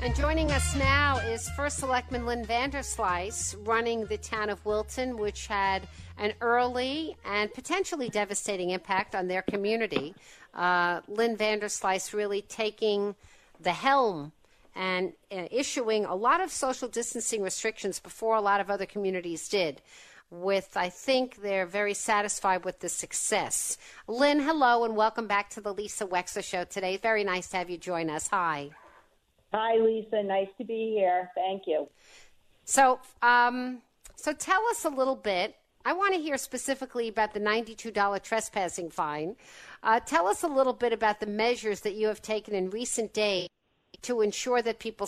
And joining us now is First Selectman Lynn Vanderslice, running the town of Wilton, which had an early and potentially devastating impact on their community. Lynn Vanderslice really taking the helm and issuing a lot of social distancing restrictions before a lot of other communities did. I think they're very satisfied with the success. Lynn, hello, and welcome back to the Lisa Wexler Show today. Very nice to have you join us. Hi. Hi, Lisa. Nice to be here. Thank you. So tell us a little bit. I want to hear specifically about the $92 trespassing fine. Tell us a little bit about the measures that you have taken in recent days to ensure that people...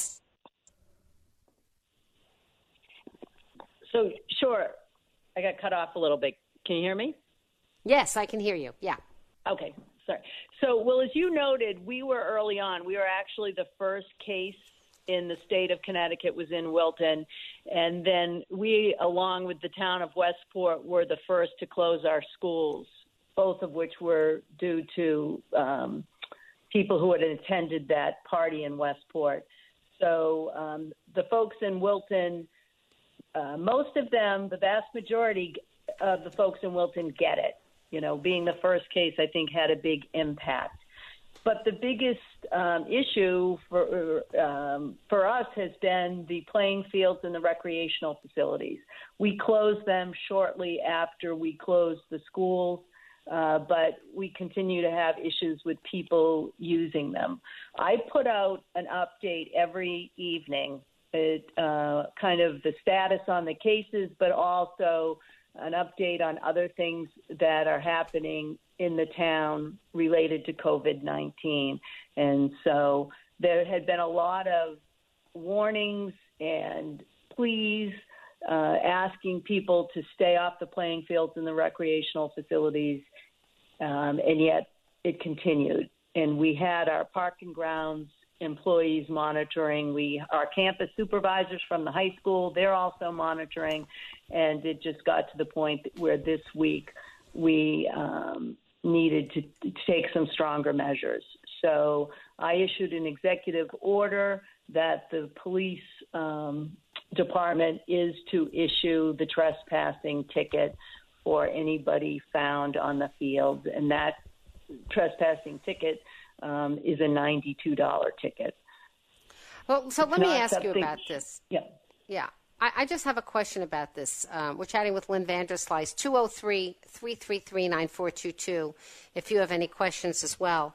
So, sure. I got cut off a little bit. Can you hear me? Yes, I can hear you. Yeah. Okay. Sorry. So, well, as you noted, we were early on. We were actually the first case in the state of Connecticut was in Wilton. And then we, along with the town of Westport, were the first to close our schools, both of which were due to people who had attended that party in Westport. So the folks in Wilton, most of them, the vast majority of the folks in Wilton get it. You know, being the first case, I think, had a big impact. But the biggest issue for us has been the playing fields and the recreational facilities. We closed them shortly after we closed the schools, but we continue to have issues with people using them. I put out an update every evening, kind of the status on the cases, but also an update on other things that are happening in the town related to COVID-19. And so there had been a lot of warnings and pleas asking people to stay off the playing fields and the recreational facilities, and yet it continued. And we had our park and grounds employees monitoring. Our campus supervisors from the high school, they're also monitoring. And it just got to the point where this week we needed to take some stronger measures. So I issued an executive order that the police department is to issue the trespassing ticket for anybody found on the field. And that trespassing ticket is a $92 ticket. Well, so let me ask you about this. Yeah. Yeah. I just have a question about this. We're chatting with Lynn Vanderslice, 203-333-9422, if you have any questions as well.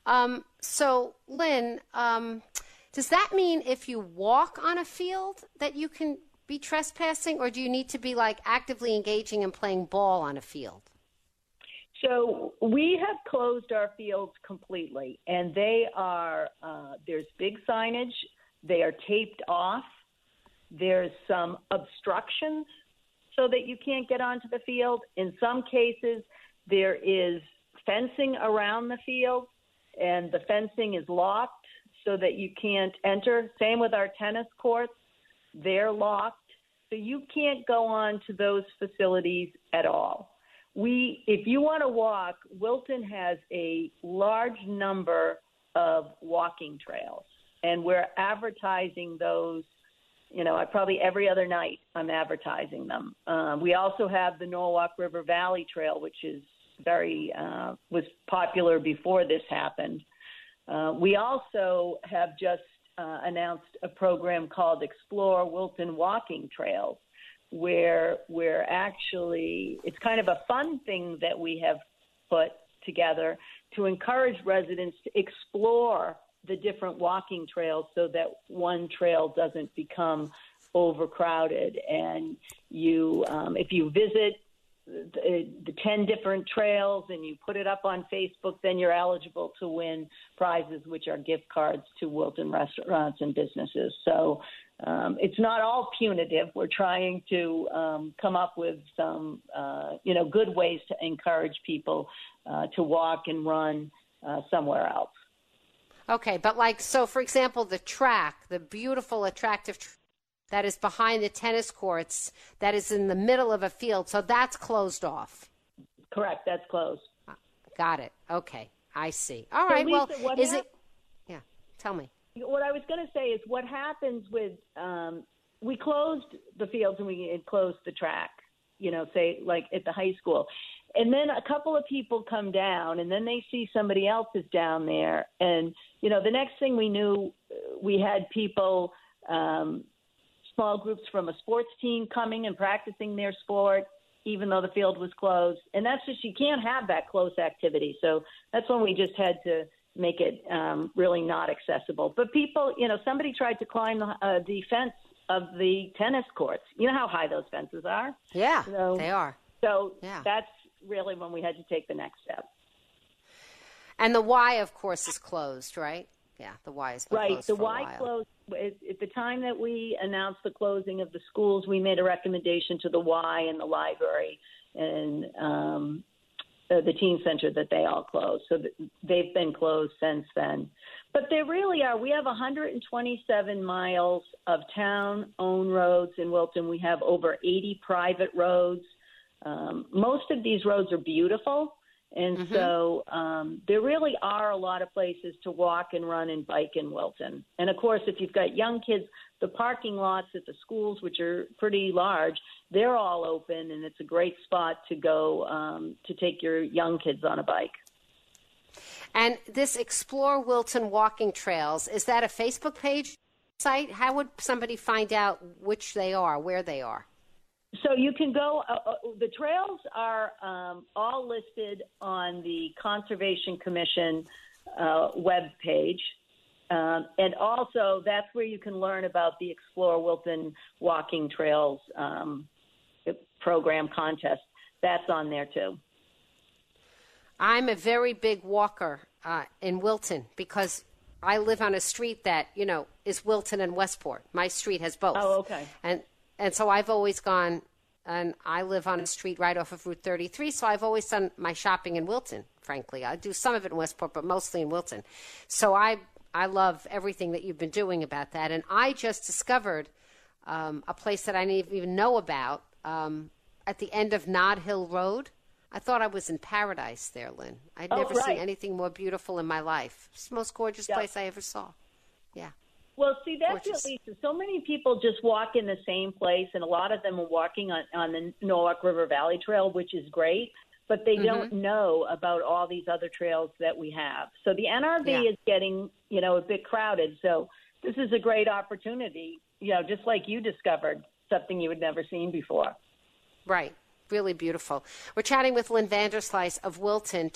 So, Lynn, does that mean if you walk on a field that you can be trespassing, or do you need to be, like, actively engaging and playing ball on a field? So we have closed our fields completely, and they are there's big signage. They are taped off. There's some obstructions so that you can't get onto the field. In some cases, there is fencing around the field, and the fencing is locked so that you can't enter. Same with our tennis courts. They're locked. So you can't go on to those facilities at all. If you want to walk, Wilton has a large number of walking trails, and we're advertising those. You know, probably every other night I'm advertising them. We also have the Norwalk River Valley Trail, which is was popular before this happened. We also have just announced a program called Explore Wilton Walking Trails, where it's kind of a fun thing that we have put together to encourage residents to explore the different walking trails so that one trail doesn't become overcrowded. And if you visit the 10 different trails and you put it up on Facebook, then you're eligible to win prizes, which are gift cards to Wilton restaurants and businesses. So it's not all punitive. We're trying to come up with some, good ways to encourage people to walk and run somewhere else. Okay, but so for example, the track, the beautiful, attractive track that is behind the tennis courts, that is in the middle of a field, so that's closed off. Correct, that's closed. Got it. Okay, I see. All right, Lisa, well, is it? Yeah, tell me. what I was going to say is what happens with we closed the fields and we had closed the track, say like at the high school. And then a couple of people come down and then they see somebody else is down there. And, the next thing we knew, we had people, small groups from a sports team coming and practicing their sport, even though the field was closed. And that's just, you can't have that close activity. So that's when we just had to make it really not accessible. But people, somebody tried to climb the fence of the tennis courts. You know how high those fences are? Yeah, they are. So that's really when we had to take the next step. And the Y, of course, is closed, right? Yeah, the Y is closed. Right, the Y closed. At the time that we announced the closing of the schools, we made a recommendation to the Y and the library and the teen center that they all closed. So they've been closed since then. But there really are. We have 127 miles of town-owned roads in Wilton. We have over 80 private roads. Most of these roads are beautiful. And so there really are a lot of places to walk and run and bike in Wilton. And, of course, if you've got young kids, the parking lots at the schools, which are pretty large, they're all open, and it's a great spot to go to take your young kids on a bike. And this Explore Wilton Walking Trails, is that a Facebook page site? How would somebody find out which they are, where they are? So you can go, the trails are all listed on the Conservation Commission web page. And also that's where you can learn about the Explore Wilton Walking Trails program contest. That's on there too. I'm a very big walker in Wilton because I live on a street that, is Wilton and Westport. My street has both. Oh, okay. And so I've always gone, and I live on a street right off of Route 33, so I've always done my shopping in Wilton, frankly. I do some of it in Westport, but mostly in Wilton. So I love everything that you've been doing about that. And I just discovered a place that I didn't even know about at the end of Nod Hill Road. I thought I was in paradise there, Lynn. I'd never seen anything more beautiful in my life. It's the most gorgeous place I ever saw. Yeah. Well, see, that's what Lisa. So many people just walk in the same place, and a lot of them are walking on the Norwalk River Valley Trail, which is great, but they don't know about all these other trails that we have. So the NRV is getting, a bit crowded. So this is a great opportunity, just like you discovered something you had never seen before. Right. Really beautiful. We're chatting with Lynn Vanderslice of Wilton,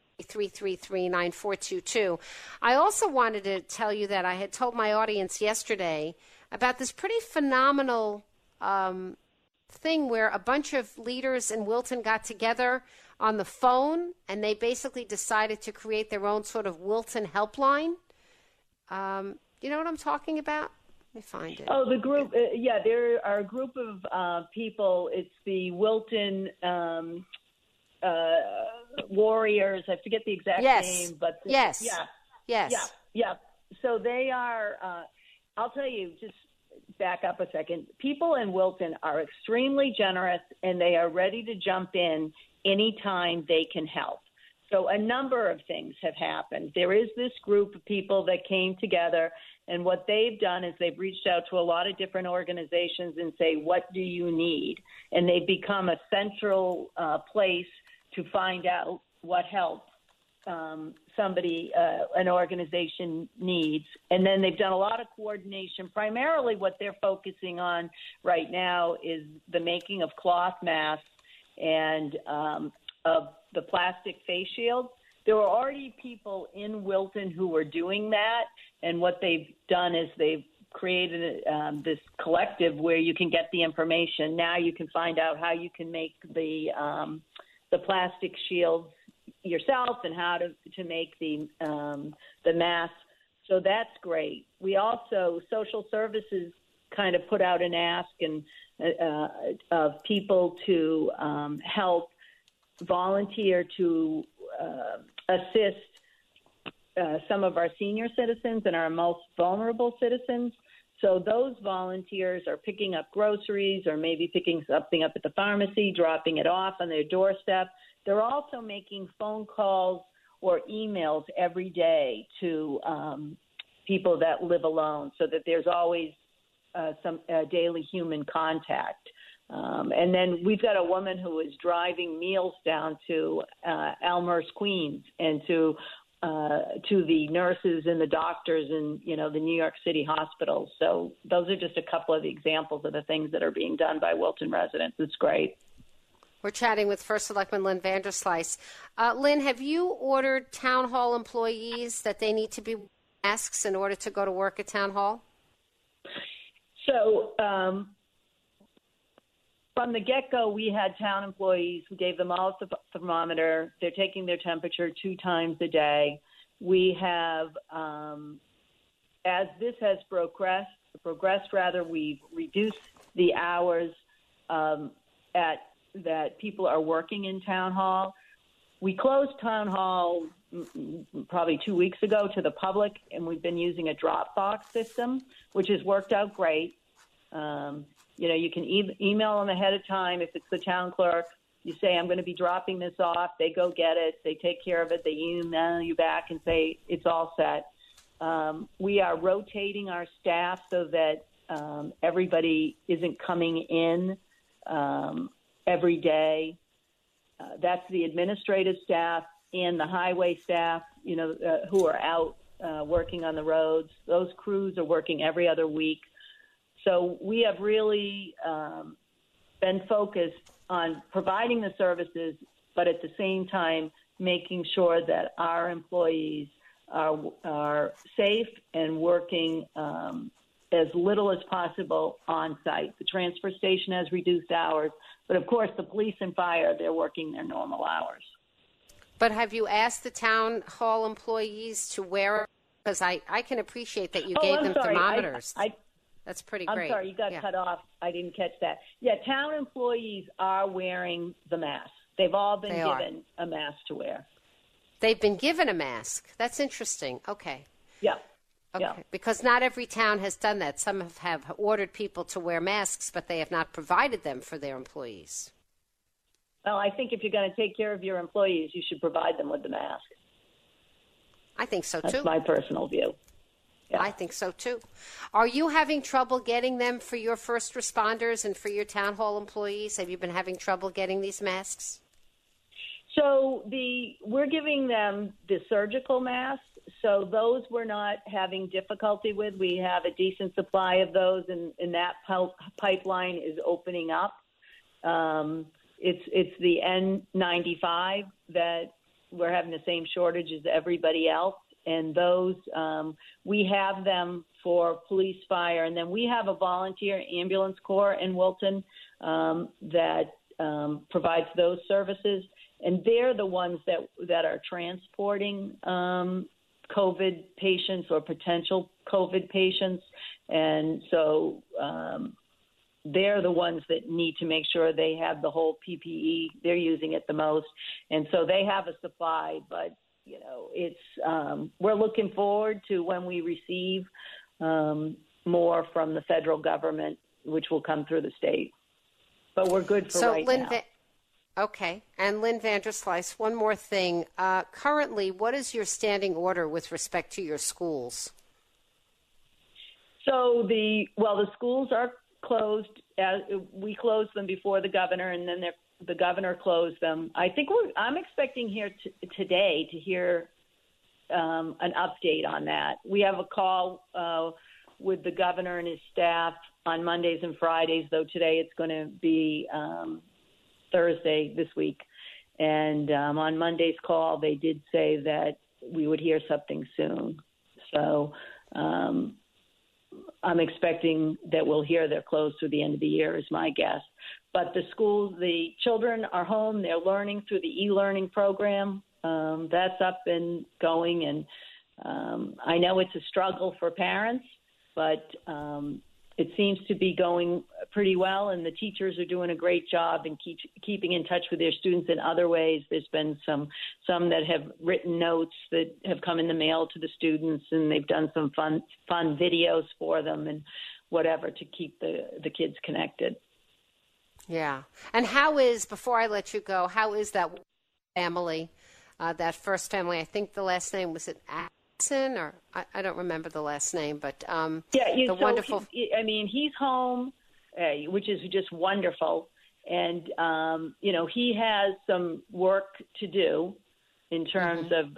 333-9422. I also wanted to tell you that I had told my audience yesterday about this pretty phenomenal thing where a bunch of leaders in Wilton got together on the phone and they basically decided to create their own sort of Wilton helpline. You know what I'm talking about? Let me find it. Oh, the group. There are a group of people. It's the Wilton Warriors. I forget the exact name, but yes. So they are. I'll tell you. Just back up a second. People in Wilton are extremely generous, and they are ready to jump in anytime they can help. So a number of things have happened. There is this group of people that came together, and what they've done is they've reached out to a lot of different organizations and say, what do you need? And they've become a central place to find out what help an organization needs. And then they've done a lot of coordination. Primarily what they're focusing on right now is the making of cloth masks and of the plastic face shields. There were already people in Wilton who were doing that, and what they've done is they've created this collective where you can get the information. Now you can find out how you can make the plastic shields yourself and how to make the masks. So that's great. We also, social services kind of put out an ask of people to help volunteer to assist some of our senior citizens and our most vulnerable citizens. So those volunteers are picking up groceries or maybe picking something up at the pharmacy, dropping it off on their doorstep. They're also making phone calls or emails every day to people that live alone, so that there's always some daily human contact. And then we've got a woman who is driving meals down to Elmhurst, Queens, and to the nurses and the doctors in, the New York City hospitals. So those are just a couple of the examples of the things that are being done by Wilton residents. It's great. We're chatting with First Selectman Lynn Vanderslice. Lynn, have you ordered town hall employees that they need to be masks in order to go to work at town hall? So from the get-go, we had town employees. We gave them all a thermometer. They're taking their temperature 2 times a day. We have, as this has progressed, we've reduced the hours that people are working in town hall. We closed town hall probably 2 weeks ago to the public, and we've been using a Dropbox system, which has worked out great. You can email them ahead of time. If it's the town clerk, you say, I'm going to be dropping this off. They go get it. They take care of it. They email you back and say it's all set. We are rotating our staff so that everybody isn't coming in every day. That's the administrative staff and the highway staff, who are out working on the roads. Those crews are working every other week. So we have really been focused on providing the services, but at the same time making sure that our employees are safe and working as little as possible on site. The transfer station has reduced hours, but of course the police and fire, they're working their normal hours. But have you asked the town hall employees to wear, because I can appreciate that you gave them thermometers. That's pretty great. I'm sorry, you got cut off. I didn't catch that. Yeah, town employees are wearing the mask. They've all been given a mask to wear. They've been given a mask. That's interesting. Okay. Yeah. Okay. Yeah. Because not every town has done that. Some have ordered people to wear masks, but they have not provided them for their employees. Well, I think if you're going to take care of your employees, you should provide them with the mask. I think so, too. That's my personal view. Yeah. I think so, too. Are you having trouble getting them for your first responders and for your town hall employees? Have you been having trouble getting these masks? So we're giving them the surgical masks. So those we're not having difficulty with. We have a decent supply of those, and that pipeline is opening up. It's the N95 that we're having the same shortage as everybody else. And those, we have them for police, fire, and then we have a volunteer ambulance corps in Wilton that provides those services. And they're the ones that are transporting COVID patients or potential COVID patients. And so they're the ones that need to make sure they have the whole PPE. They're using it the most. And so they have a supply, but it's we're looking forward to when we receive more from the federal government, which will come through the state. But we're good for right now. Okay. And Lynn Vanderslice, one more thing. Currently, what is your standing order with respect to your schools? So the schools are closed. We closed them before the governor, and then the governor closed them. I think I'm expecting here today to hear an update on that. We have a call with the governor and his staff on Mondays and Fridays, though today it's going to be Thursday this week. And on Monday's call, they did say that we would hear something soon. So I'm expecting that we'll hear they're closed through the end of the year is my guess. But the children are home. They're learning through the e-learning program. That's up and going. And I know it's a struggle for parents, but it seems to be going pretty well. And the teachers are doing a great job in keeping in touch with their students in other ways. There's been some that have written notes that have come in the mail to the students, and they've done some fun videos for them and whatever to keep the kids connected. Yeah. And before I let you go, how is that family, that first family? I think the last name was or I don't remember the last name, but wonderful. He's home, which is just wonderful, and he has some work to do in terms of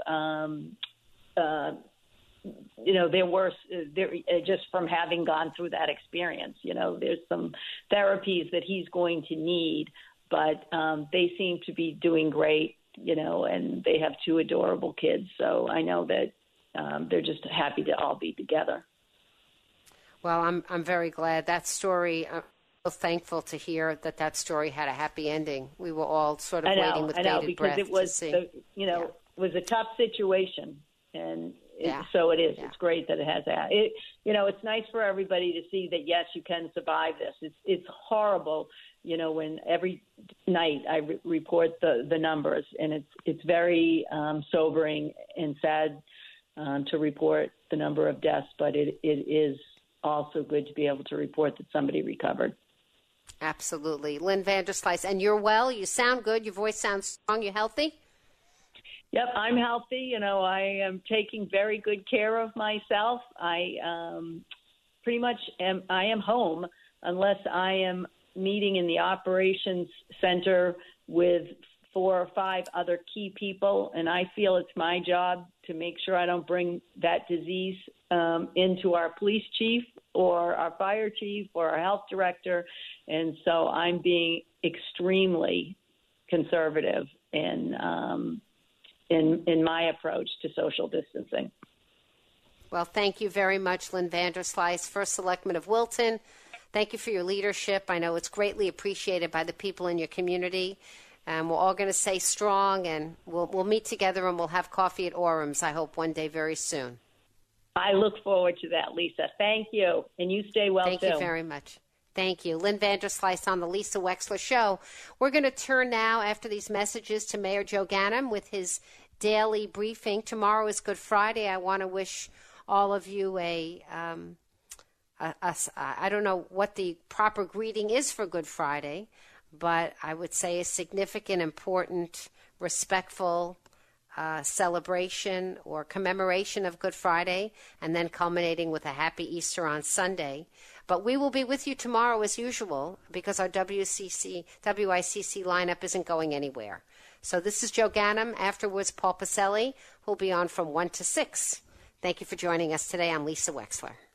there just from having gone through that experience. There's some therapies that he's going to need, but they seem to be doing great. And they have 2 adorable kids, so I know that they're just happy to all be together. Well, I'm very glad that story. I'm so thankful to hear that story had a happy ending. We were all sort of waiting with bated breath it was to see. It was a tough situation, and so it is. Yeah. It's great that it has that. It's nice for everybody to see that yes, you can survive this. It's horrible. When every night I report the numbers, and it's very sobering and sad to report the number of deaths, but it is also good to be able to report that somebody recovered. Absolutely. Lynn Vanderslice, and you're well, you sound good, your voice sounds strong, you healthy? Yep, I'm healthy. I am taking very good care of myself. I pretty much I am home unless I am meeting in the operations center with 4 or 5 other key people, and I feel it's my job to make sure I don't bring that disease into our police chief or our fire chief or our health director, and so I'm being extremely conservative in my approach to social distancing. Well, thank you very much, Lynn Vanderslice, First Selectman of Wilton. Thank you for your leadership. I know it's greatly appreciated by the people in your community. And we're all going to stay strong, and we'll meet together and we'll have coffee at Orem's, I hope, one day very soon. I look forward to that, Lisa. Thank you. And you stay well, Thank you very much. Thank you. Lynn Vanderslice on the Lisa Wexler Show. We're going to turn now, after these messages, to Mayor Joe Ganim with his daily briefing. Tomorrow is Good Friday. I want to wish all of you I don't know what the proper greeting is for Good Friday, but I would say a significant, important, respectful celebration or commemoration of Good Friday, and then culminating with a happy Easter on Sunday. But we will be with you tomorrow as usual because our WICC lineup isn't going anywhere. So this is Joe Ganim. Afterwards, Paul Pacelli, who'll be on from 1 to 6. Thank you for joining us today. I'm Lisa Wexler.